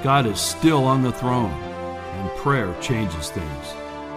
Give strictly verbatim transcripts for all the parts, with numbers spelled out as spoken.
God is still on the throne, and prayer changes things.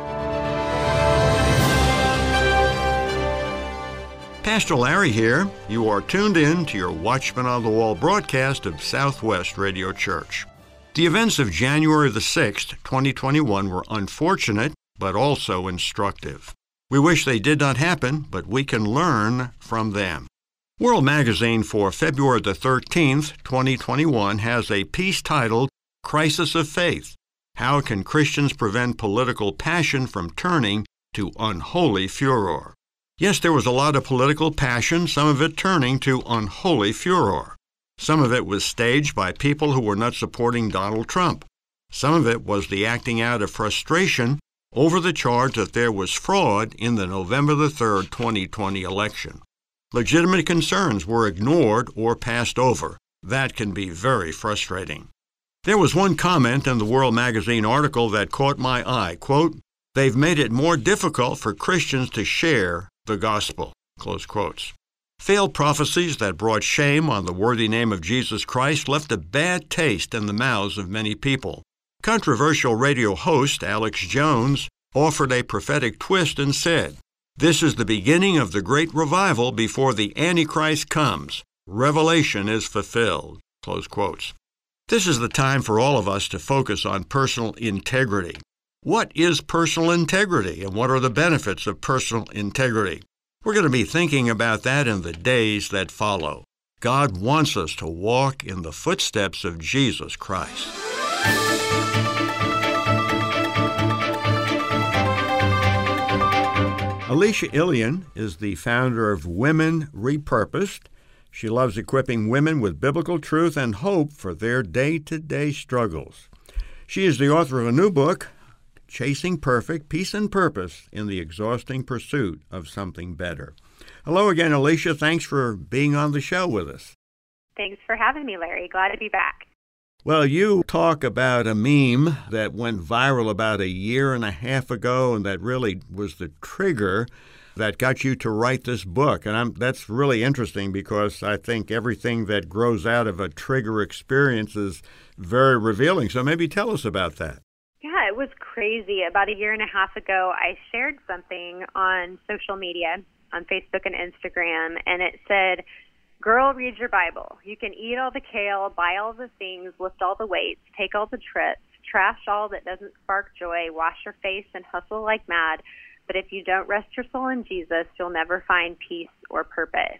Pastor Larry here. You are tuned in to your Watchman on the Wall broadcast of Southwest Radio Church. The events of January the sixth, twenty twenty-one were unfortunate, but also instructive. We wish they did not happen, but we can learn from them. World Magazine for February the thirteenth, twenty twenty-one has a piece titled Crisis of Faith. How can Christians prevent political passion from turning to unholy furor? Yes, there was a lot of political passion, some of it turning to unholy furor. Some of it was staged by people who were not supporting Donald Trump. Some of it was the acting out of frustration over the charge that there was fraud in the November the third, twenty twenty election. Legitimate concerns were ignored or passed over. That can be very frustrating. There was one comment in the World Magazine article that caught my eye, quote, "They've made it more difficult for Christians to share the gospel," close quotes. Failed prophecies that brought shame on the worthy name of Jesus Christ left a bad taste in the mouths of many people. Controversial radio host Alex Jones offered a prophetic twist and said, "This is the beginning of the great revival before the Antichrist comes. Revelation is fulfilled," close quotes. This is the time for all of us to focus on personal integrity. What is personal integrity, and what are the benefits of personal integrity? We're going to be thinking about that in the days that follow. God wants us to walk in the footsteps of Jesus Christ. Alicia Illian is the founder of Women Repurposed. She loves equipping women with biblical truth and hope for their day-to-day struggles. She is the author of a new book, Chasing Perfect, Peace and Purpose in the Exhausting Pursuit of Something Better. Hello again, Alicia. Thanks for being on the show with us. Thanks for having me, Larry. Glad to be back. Well, you talk about a meme that went viral about a year and a half ago, and that really was the trigger that got you to write this book. And I'm, that's really interesting because I think everything that grows out of a trigger experience is very revealing. So maybe tell us about that. Yeah, it was crazy. About a year and a half ago, I shared something on social media, on Facebook and Instagram, and it said, "Girl, read your Bible. You can eat all the kale, buy all the things, lift all the weights, take all the trips, trash all that doesn't spark joy, wash your face and hustle like mad. But if you don't rest your soul in Jesus, you'll never find peace or purpose."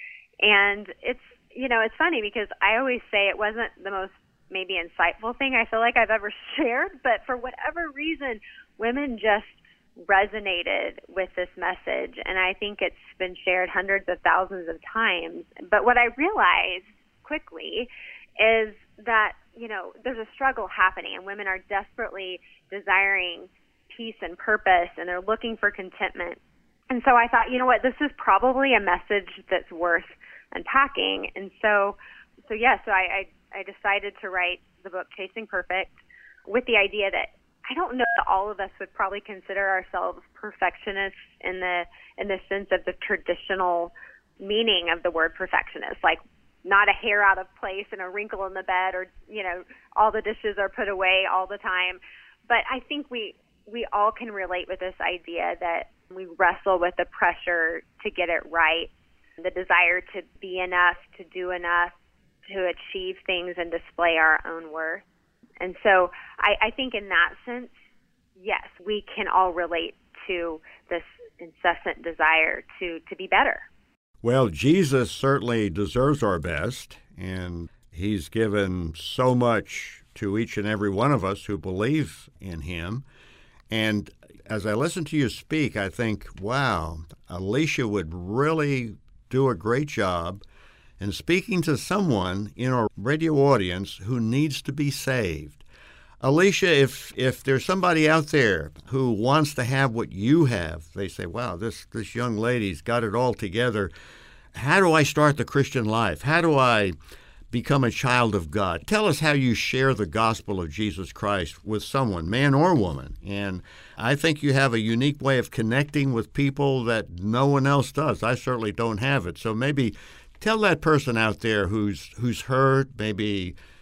And it's, you know, it's funny because I always say it wasn't the most maybe insightful thing I feel like I've ever shared, but for whatever reason, women just resonated with this message, and I think it's been shared hundreds of thousands of times. But what I realized quickly is that, you know, there's a struggle happening, and women are desperately desiring peace and purpose, and they're looking for contentment. And so I thought, you know what, this is probably a message that's worth unpacking. And so, so yeah, so I, I, I decided to write the book Chasing Perfect with the idea that I don't know that all of us would probably consider ourselves perfectionists in the in the sense of the traditional meaning of the word perfectionist, like not a hair out of place and a wrinkle in the bed, or, you know, all the dishes are put away all the time. But I think we we all can relate with this idea that we wrestle with the pressure to get it right, the desire to be enough, to do enough, to achieve things and display our own worth. And so I, I think in that sense, yes, we can all relate to this incessant desire to, to be better. Well, Jesus certainly deserves our best, and he's given so much to each and every one of us who believe in him. And as I listen to you speak, I think, wow, Alicia would really do a great job in speaking to someone in our radio audience who needs to be saved. Alicia, if if there's somebody out there who wants to have what you have, they say, wow, this, this young lady's got it all together. How do I start the Christian life? How do I become a child of God? Tell us how you share the gospel of Jesus Christ with someone, man or woman. And I think you have a unique way of connecting with people that no one else does. I certainly don't have it. So maybe tell that person out there who's who's hurt, maybe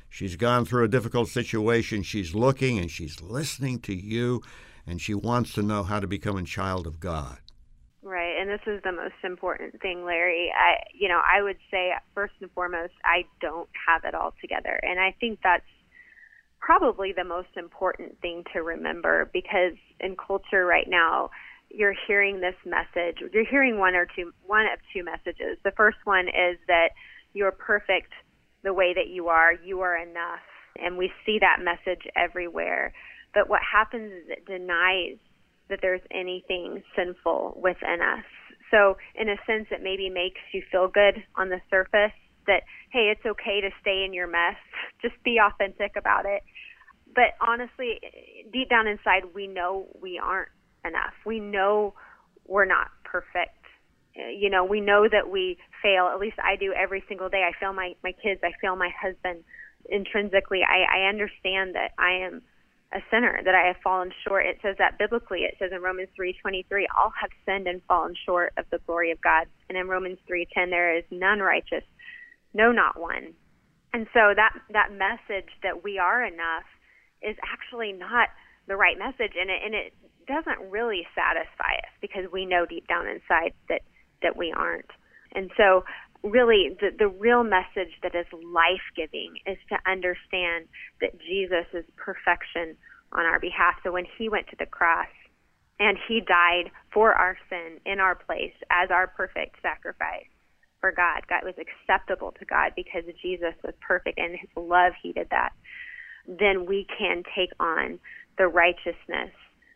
She's gone through a difficult situation. She's looking and she's listening to you, and she wants to know how to become a child of God. Right, and this is the most important thing, Larry. I, you know, I would say first and foremost, I don't have it all together, and I think that's probably the most important thing to remember, because in culture right now, you're hearing this message. You're hearing one or two, one of two messages. The first one is that you're perfect the way that you are. You are enough, and we see that message everywhere. But what happens is it denies that there's anything sinful within us. So in a sense, it maybe makes you feel good on the surface that, hey, it's okay to stay in your mess. Just be authentic about it. But honestly, deep down inside, we know we aren't enough. We know we're not perfect. You know, we know that we fail. At least I do every single day. I fail my, my kids. I fail my husband. Intrinsically, I, I understand that I am a sinner, that I have fallen short. It says that biblically. It says in Romans three twenty-three, all have sinned and fallen short of the glory of God. And in Romans three ten, there is none righteous, no, not one. And so that, that message that we are enough is actually not the right message, and it, and it doesn't really satisfy us, because we know deep down inside that, that we aren't. And so really the, the real message that is life-giving is to understand that Jesus is perfection on our behalf. So when he went to the cross and he died for our sin in our place as our perfect sacrifice for God, God was acceptable to God because Jesus was perfect, and his love, he did that. Then we can take on the righteousness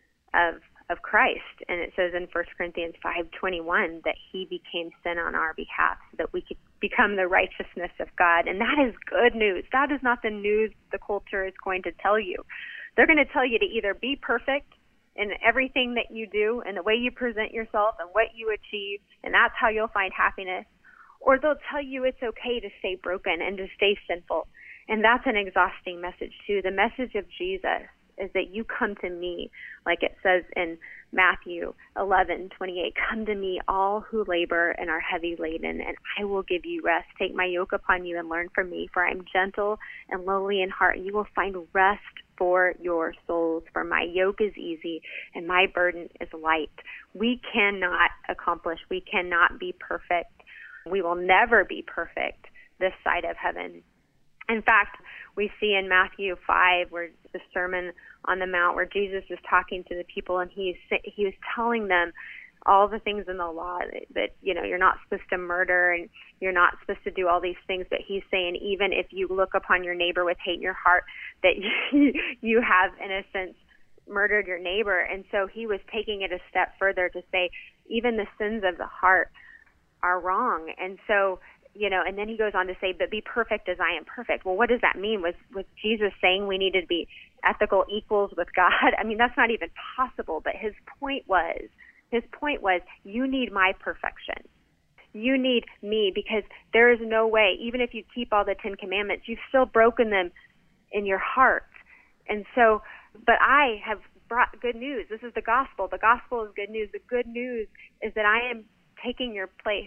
of of Christ. And it says in First Corinthians five twenty-one that he became sin on our behalf so that we could become the righteousness of God. And that is good news. That is not the news the culture is going to tell you. They're going to tell you to either be perfect in everything that you do and the way you present yourself and what you achieve, and that's how you'll find happiness. Or they'll tell you it's okay to stay broken and to stay sinful. And that's an exhausting message too. The message of Jesus is that you come to me, like it says in Matthew eleven twenty-eight, come to me, all who labor and are heavy laden, and I will give you rest. Take my yoke upon you and learn from me, for I am gentle and lowly in heart, and you will find rest for your souls. For my yoke is easy and my burden is light. We cannot accomplish, we cannot be perfect. We will never be perfect this side of heaven. In fact, we see in Matthew five, where the Sermon on the Mount, where Jesus is talking to the people, and he's he was telling them all the things in the law that, that, you know, you're not supposed to murder and you're not supposed to do all these things. But he's saying, even if you look upon your neighbor with hate in your heart, that you, you have, in a sense, murdered your neighbor. And so he was taking it a step further to say, even the sins of the heart are wrong. And so, you know, and then he goes on to say, but be perfect as I am perfect. Well, what does that mean? Was was Jesus saying we needed to be ethical equals with God? I mean, that's not even possible. But his point was, his point was, you need my perfection. You need me, because there is no way, even if you keep all the Ten Commandments, you've still broken them in your heart. And so, but I have brought good news. This is the gospel. The gospel is good news. The good news is that I am taking your place.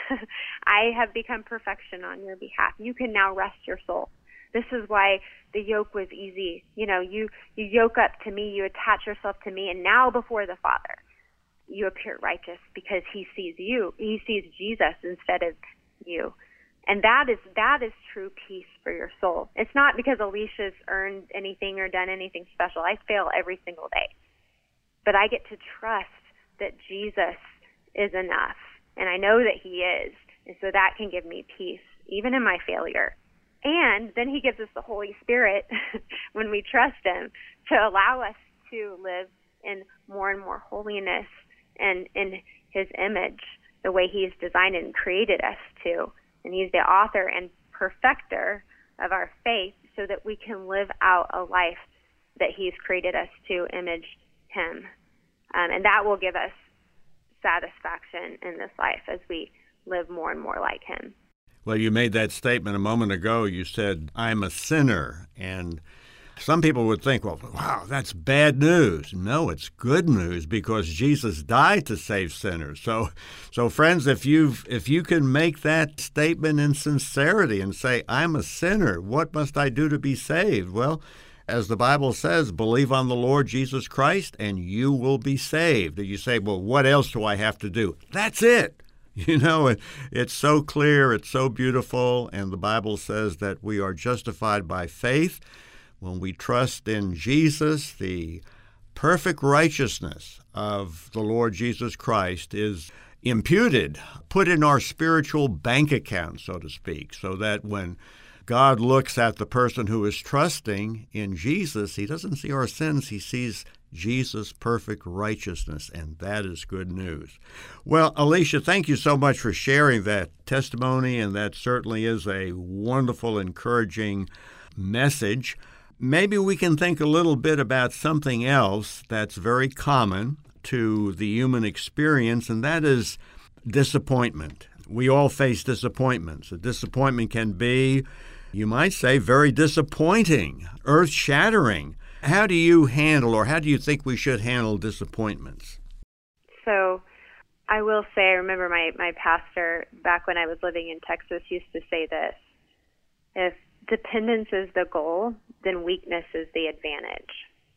I have become perfection on your behalf. You can now rest your soul. This is why the yoke was easy. You know, you, you yoke up to me, you attach yourself to me, and now before the Father, you appear righteous because he sees you. He sees Jesus instead of you. And that is that is true peace for your soul. It's not because Alicia's earned anything or done anything special. I fail every single day. But I get to trust that Jesus is enough. And I know that he is. And so that can give me peace, even in my failure. And then he gives us the Holy Spirit when we trust him to allow us to live in more and more holiness and in his image, the way he's designed and created us to. And he's the author and perfecter of our faith so that we can live out a life that he's created us to image him. Um, and that will give us satisfaction in this life as we live more and more like him. Well, you made that statement a moment ago. You said, I'm a sinner. And Some people would think, well, wow, that's bad news. No, it's good news because Jesus died to save sinners. So, so friends, if you've if you can make that statement in sincerity and say, I'm a sinner, what must I do to be saved? Well, as the Bible says, believe on the Lord Jesus Christ and you will be saved. And you say, well, what else do I have to do? That's it. You know, it, it's so clear, it's so beautiful, and the Bible says that we are justified by faith when we trust in Jesus. The perfect righteousness of the Lord Jesus Christ is imputed, put in our spiritual bank account, so to speak, so that when God looks at the person who is trusting in Jesus, he doesn't see our sins, he sees Jesus' perfect righteousness, and that is good news. Well, Alicia, thank you so much for sharing that testimony, and that certainly is a wonderful, encouraging message. Maybe we can think a little bit about something else that's very common to the human experience, and that is disappointment. We all face disappointments. A disappointment can be, you might say, very disappointing, earth-shattering. How do you handle, or how do you think we should handle disappointments? So I will say, I remember my, my pastor back when I was living in Texas used to say this: if dependence is the goal, then weakness is the advantage.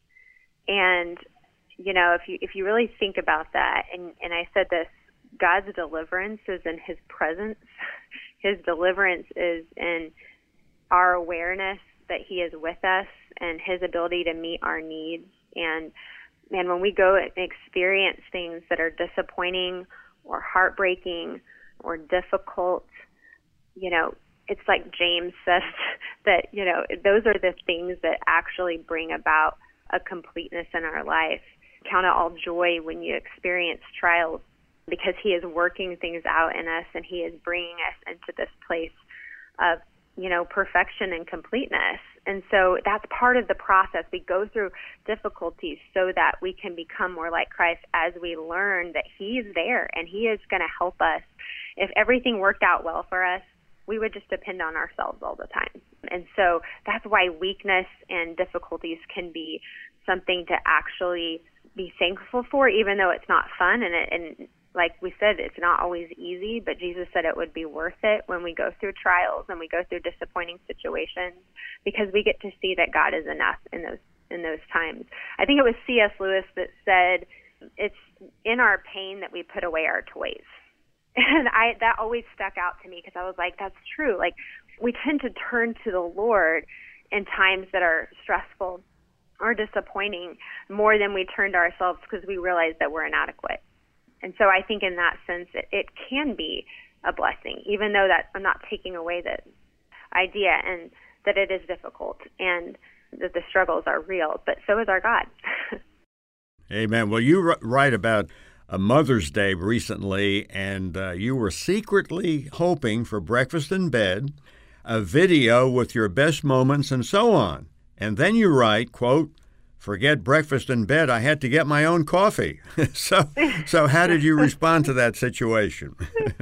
And, you know, if you if you really think about that, and, and I said this, God's deliverance is in his presence. His deliverance is in our awareness that he is with us and his ability to meet our needs. And, man, when we go and experience things that are disappointing or heartbreaking or difficult, you know, it's like James says that, you know, those are the things that actually bring about a completeness in our life. Count it all joy when you experience trials, because he is working things out in us and he is bringing us into this place of, you know, perfection and completeness. And so that's part of the process. We go through difficulties so that we can become more like Christ as we learn that he's there and he is going to help us. If everything worked out well for us, we would just depend on ourselves all the time. And so that's why weakness and difficulties can be something to actually be thankful for, even though it's not fun. And, it, and like we said, it's not always easy, but Jesus said it would be worth it when we go through trials and we go through disappointing situations, because we get to see that God is enough in those in those times. I think it was C S Lewis that said, it's in our pain that we put away our toys. And I that always stuck out to me, because I was like, that's true. Like, we tend to turn to the Lord in times that are stressful or disappointing more than we turn to ourselves, because we realize that we're inadequate. And so I think in that sense, it, it can be a blessing, even though that I'm not taking away the idea and that it is difficult and that the struggles are real, but so is our God. Amen. Well, you write about a Mother's Day recently, and uh, you were secretly hoping for breakfast in bed, a video with your best moments, and so on. And then you write, quote, forget breakfast in bed, I had to get my own coffee. so so how did you respond to that situation?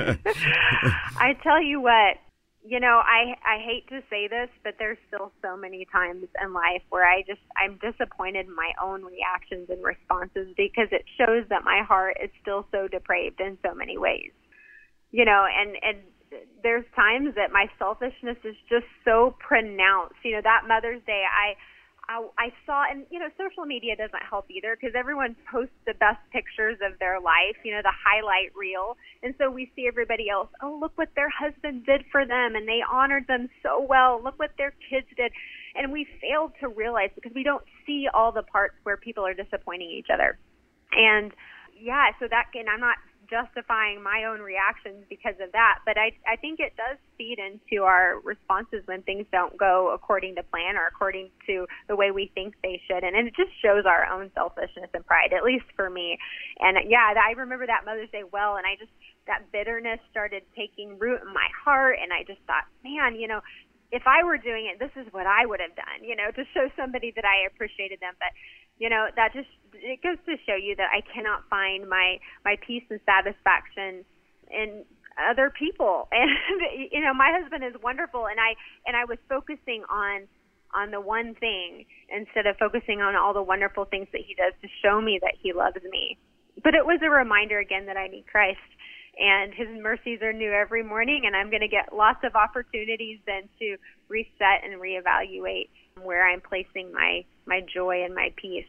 I tell you what, you know, I I hate to say this, but there's still so many times in life where I just, I'm disappointed in my own reactions and responses, because it shows that my heart is still so depraved in so many ways. You know, and, and there's times that my selfishness is just so pronounced. You know, that Mother's Day, I I, I saw, and, you know, social media doesn't help either, because everyone posts the best pictures of their life, you know, the highlight reel. And so we see everybody else, oh, look what their husband did for them, and they honored them so well. Look what their kids did. And we fail to realize, because we don't see all the parts where people are disappointing each other. And, yeah, so that, and I'm not justifying my own reactions because of that, but I, I think it does feed into our responses when things don't go according to plan or according to the way we think they should, and, and it just shows our own selfishness and pride, at least for me. And yeah, I remember that Mother's Day well, and I just, that bitterness started taking root in my heart, and I just thought, man, you know, if I were doing it, this is what I would have done, you know, to show somebody that I appreciated them. But, you know, that just, it goes to show you that I cannot find my, my peace and satisfaction in other people. And, you know, my husband is wonderful, and I, and I was focusing on on the one thing instead of focusing on all the wonderful things that he does to show me that he loves me. But it was a reminder again that I need Christ, and his mercies are new every morning, and I'm going to get lots of opportunities then to reset and reevaluate where I'm placing my, my joy and my peace.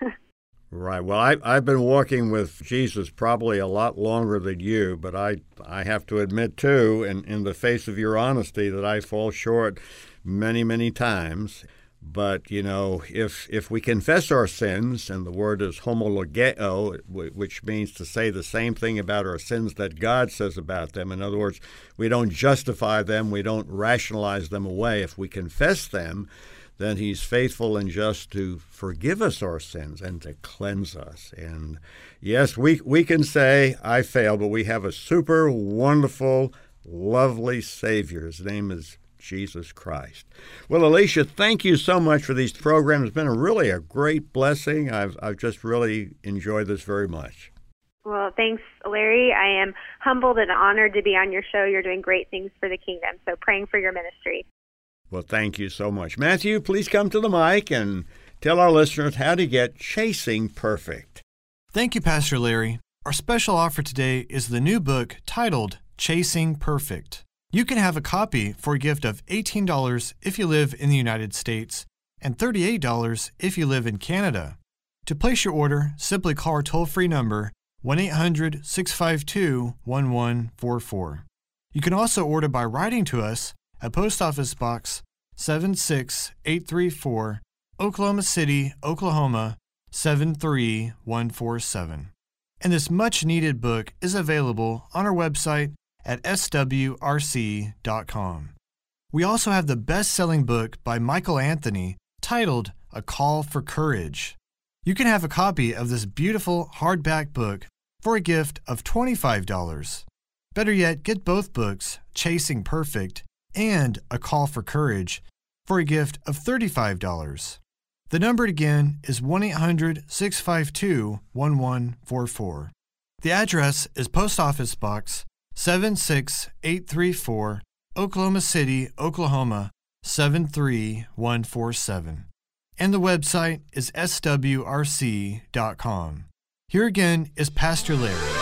Right. Well, I, I've been walking with Jesus probably a lot longer than you, but I I have to admit, too, in, in the face of your honesty, that I fall short many, many times. But, you know, if if we confess our sins, and the word is homologeo, which means to say the same thing about our sins that God says about them. In other words, we don't justify them, we don't rationalize them away. If we confess them, then he's faithful and just to forgive us our sins and to cleanse us. And yes, we we can say, I failed, but we have a super wonderful, lovely Savior. His name is Jesus Christ. Well, Alicia, thank you so much for these programs. It's been a really a great blessing. I've I've just really enjoyed this very much. Well, thanks, Larry. I am humbled and honored to be on your show. You're doing great things for the kingdom, so praying for your ministry. Well, thank you so much. Matthew, please come to the mic and tell our listeners how to get Chasing Perfect. Thank you, Pastor Larry. Our special offer today is the new book titled Chasing Perfect. You can have a copy for a gift of eighteen dollars if you live in the United States and thirty-eight dollars if you live in Canada. To place your order, simply call our toll-free number one eight hundred, six five two, one one four four. You can also order by writing to us at Post Office Box seven six eight three four, Oklahoma City, Oklahoma seven three one four seven. And this much-needed book is available on our website at s w r c dot com. We also have the best-selling book by Michael Anthony titled A Call for Courage. You can have a copy of this beautiful hardback book for a gift of twenty-five dollars. Better yet, get both books, Chasing Perfect and A Call for Courage, for a gift of thirty-five dollars. The number again is one eight hundred, six five two, one one four four. The address is Post Office Box seven six eight three four, Oklahoma City, Oklahoma seven three one four seven. And the website is s w r c dot com. Here again is Pastor Larry.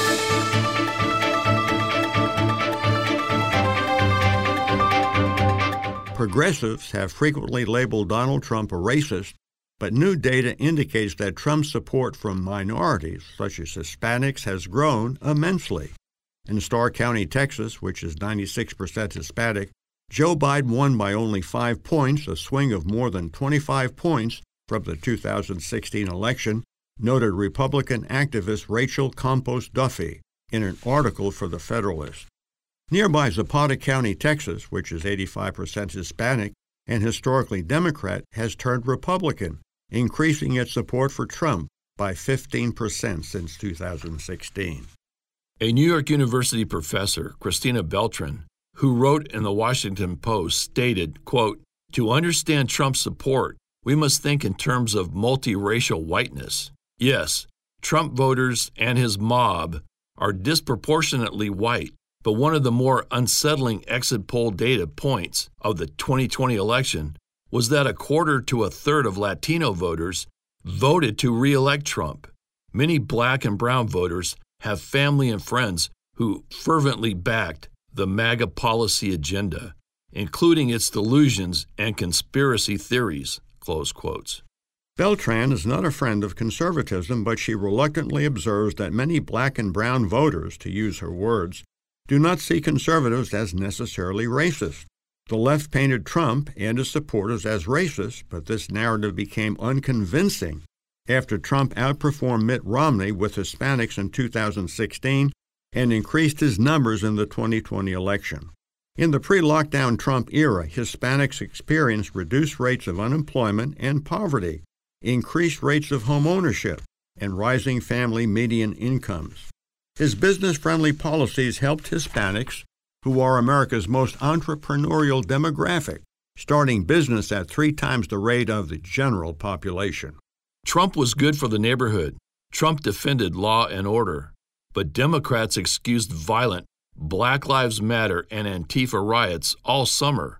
Progressives have frequently labeled Donald Trump a racist, but new data indicates that Trump's support from minorities, such as Hispanics, has grown immensely. In Starr County, Texas, which is ninety-six percent Hispanic, Joe Biden won by only five points, a swing of more than twenty-five points from the two thousand sixteen election, noted Republican activist Rachel Campos Duffy in an article for The Federalist. Nearby Zapata County, Texas, which is eighty-five percent Hispanic and historically Democrat, has turned Republican, increasing its support for Trump by fifteen percent since two thousand sixteen. A New York University professor, Christina Beltran, who wrote in the Washington Post, stated, quote, "To understand Trump's support, we must think in terms of multiracial whiteness. Yes, Trump voters and his mob are disproportionately white, but one of the more unsettling exit poll data points of the twenty twenty election was that a quarter to a third of Latino voters voted to re-elect Trump. Many black and brown voters have family and friends who fervently backed the MAGA policy agenda, including its delusions and conspiracy theories," close quotes. Beltran is not a friend of conservatism, but she reluctantly observes that many black and brown voters, to use her words, do not see conservatives as necessarily racist. The left painted Trump and his supporters as racist, but this narrative became unconvincing after Trump outperformed Mitt Romney with Hispanics in two thousand sixteen and increased his numbers in the twenty twenty election. In the pre-lockdown Trump era, Hispanics experienced reduced rates of unemployment and poverty, increased rates of home ownership, and rising family median incomes. His business-friendly policies helped Hispanics, who are America's most entrepreneurial demographic, starting business at three times the rate of the general population. Trump was good for the neighborhood. Trump defended law and order. But Democrats excused violent Black Lives Matter and Antifa riots all summer.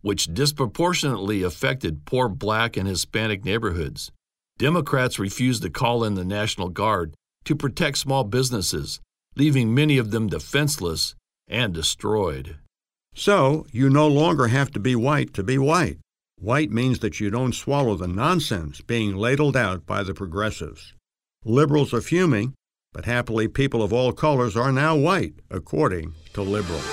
which disproportionately affected poor Black and Hispanic neighborhoods. Democrats refused to call in the National Guard to protect small businesses, leaving many of them defenseless and destroyed. So, you no longer have to be white to be white. White means that you don't swallow the nonsense being ladled out by the progressives. Liberals are fuming, but happily people of all colors are now white, according to liberals.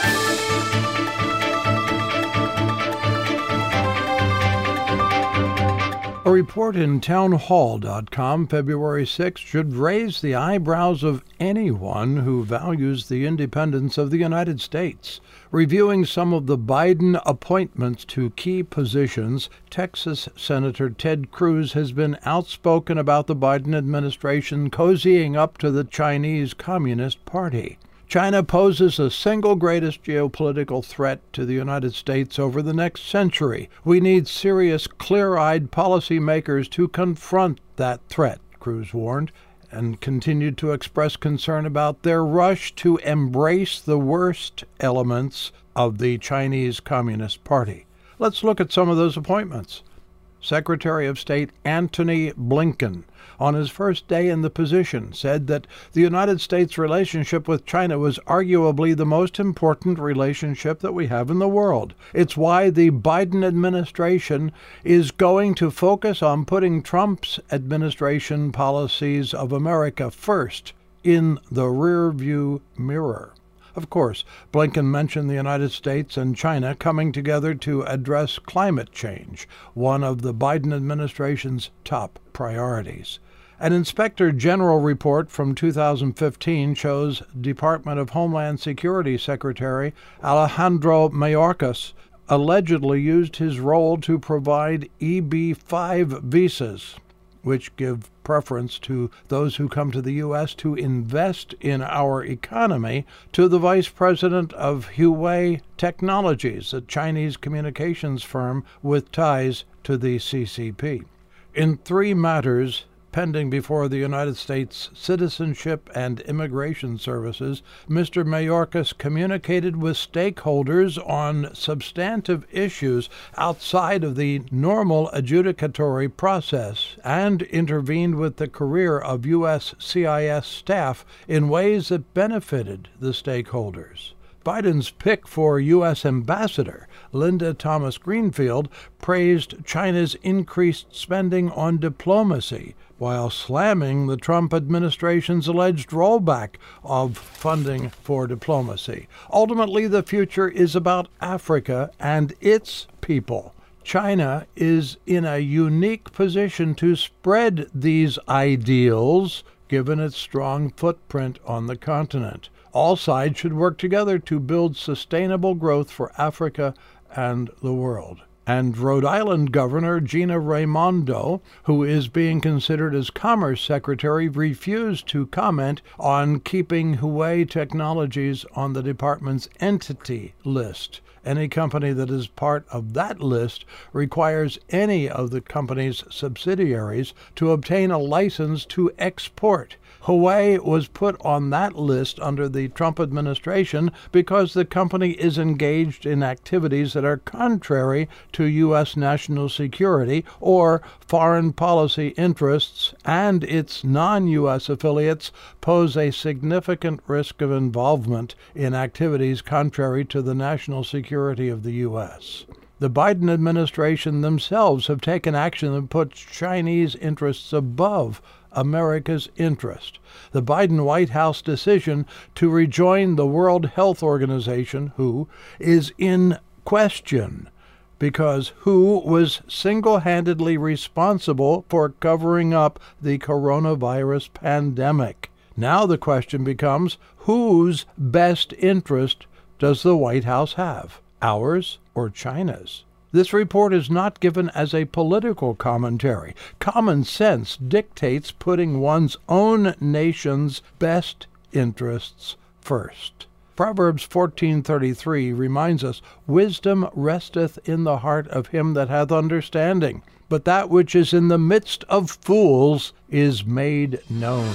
A report in townhall dot com February sixth should raise the eyebrows of anyone who values the independence of the United States. Reviewing some of the Biden appointments to key positions, Texas Senator Ted Cruz has been outspoken about the Biden administration cozying up to the Chinese Communist Party. China poses the single greatest geopolitical threat to the United States over the next century. We need serious, clear-eyed policymakers to confront that threat, Cruz warned, and continued to express concern about their rush to embrace the worst elements of the Chinese Communist Party. Let's look at some of those appointments. Secretary of State Antony Blinken, on his first day in the position, said that the United States' relationship with China was arguably the most important relationship that we have in the world. It's why the Biden administration is going to focus on putting Trump's administration policies of America first in the rearview mirror. Of course, Blinken mentioned the United States and China coming together to address climate change, one of the Biden administration's top priorities. An Inspector General report from two thousand fifteen shows Department of Homeland Security Secretary Alejandro Mayorkas allegedly used his role to provide E B five visas, which give preference to those who come to the U S to invest in our economy, to the vice president of Huawei Technologies, a Chinese communications firm with ties to the C C P. In three matters pending before the United States Citizenship and Immigration Services, Mister Mayorkas communicated with stakeholders on substantive issues outside of the normal adjudicatory process and intervened with the career of U S C I S staff in ways that benefited the stakeholders. Biden's pick for U S ambassador, Linda Thomas-Greenfield, praised China's increased spending on diplomacy, while slamming the Trump administration's alleged rollback of funding for diplomacy. Ultimately, the future is about Africa and its people. China is in a unique position to spread these ideals, given its strong footprint on the continent. All sides should work together to build sustainable growth for Africa and the world. And Rhode Island Governor Gina Raimondo, who is being considered as Commerce Secretary, refused to comment on keeping Huawei Technologies on the department's entity list. Any company that is part of that list requires any of the company's subsidiaries to obtain a license to export. Huawei was put on that list under the Trump administration because the company is engaged in activities that are contrary to U S national security or foreign policy interests, and its non-U S affiliates pose a significant risk of involvement in activities contrary to the national security of the U S. The Biden administration themselves have taken action that puts Chinese interests above America's interest. The Biden White House decision to rejoin the World Health Organization, W H O, is in question because W H O was single-handedly responsible for covering up the coronavirus pandemic. Now the question becomes, whose best interest does the White House have? Ours or China's? This report is not given as a political commentary. Common sense dictates putting one's own nation's best interests first. Proverbs fourteen thirty-three reminds us, "Wisdom resteth in the heart of him that hath understanding, but that which is in the midst of fools is made known."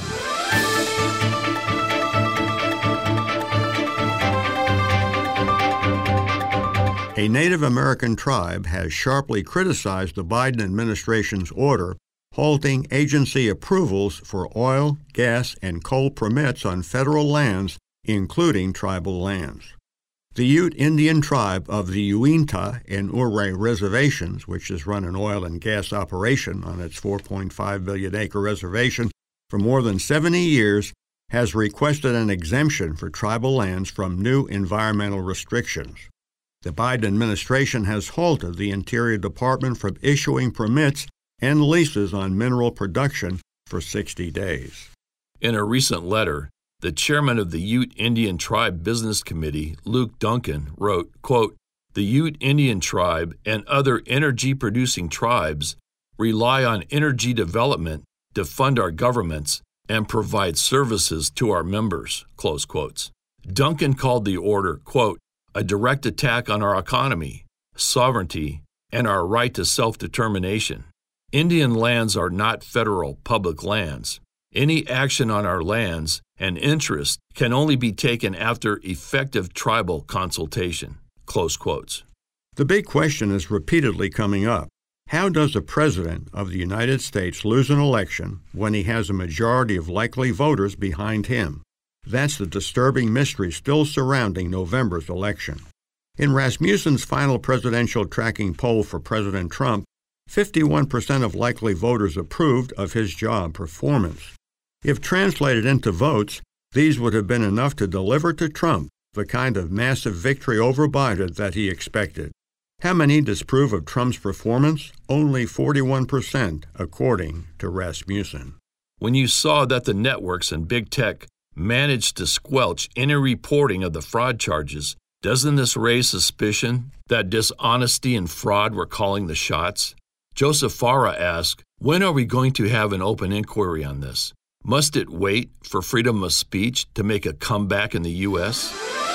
A Native American tribe has sharply criticized the Biden administration's order halting agency approvals for oil, gas, and coal permits on federal lands, including tribal lands. The Ute Indian tribe of the Uinta and Ouray reservations, which has run an oil and gas operation on its four point five billion acre reservation for more than seventy years, has requested an exemption for tribal lands from new environmental restrictions. The Biden administration has halted the Interior Department from issuing permits and leases on mineral production for sixty days. In a recent letter, the chairman of the Ute Indian Tribe Business Committee, Luke Duncan, wrote, quote, "The Ute Indian Tribe and other energy-producing tribes rely on energy development to fund our governments and provide services to our members," close quotes. Duncan called the order, quote, "a direct attack on our economy, sovereignty, and our right to self-determination. Indian lands are not federal public lands. Any action on our lands and interests can only be taken after effective tribal consultation," close quotes. The big question is repeatedly coming up. How does a president of the United States lose an election when he has a majority of likely voters behind him? That's the disturbing mystery still surrounding November's election. In Rasmussen's final presidential tracking poll for President Trump, fifty-one percent of likely voters approved of his job performance. If translated into votes, these would have been enough to deliver to Trump the kind of massive victory over Biden that he expected. How many disapprove of Trump's performance? Only forty-one percent, according to Rasmussen. When you saw that the networks and big tech managed to squelch any reporting of the fraud charges, doesn't this raise suspicion that dishonesty and fraud were calling the shots? Joseph Farah asked, "When are we going to have an open inquiry on this? Must it wait for freedom of speech to make a comeback in the U S?"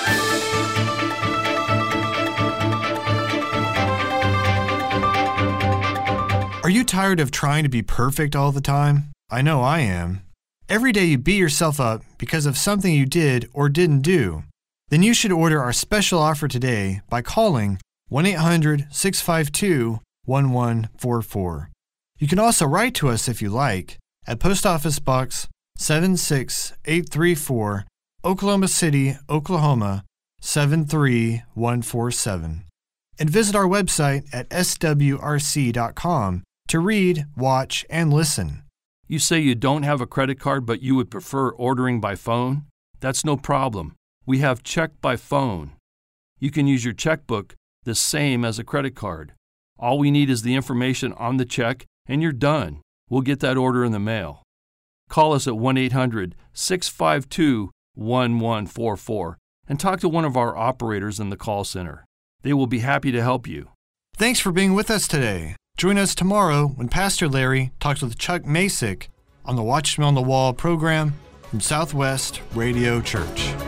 Are you tired of trying to be perfect all the time? I know I am. Every day you beat yourself up because of something you did or didn't do. Then you should order our special offer today by calling one eight hundred, six five two, one one four four. You can also write to us if you like at Post Office Box seven six eight three four, Oklahoma City, Oklahoma seven three one four seven. And visit our website at s w r c dot com to read, watch, and listen. You say you don't have a credit card, but you would prefer ordering by phone? That's no problem. We have check by phone. You can use your checkbook the same as a credit card. All we need is the information on the check, and you're done. We'll get that order in the mail. Call us at one eight hundred, six five two, one one four four and talk to one of our operators in the call center. They will be happy to help you. Thanks for being with us today. Join us tomorrow when Pastor Larry talks with Chuck Masick on the Watchman on the Wall program from Southwest Radio Church.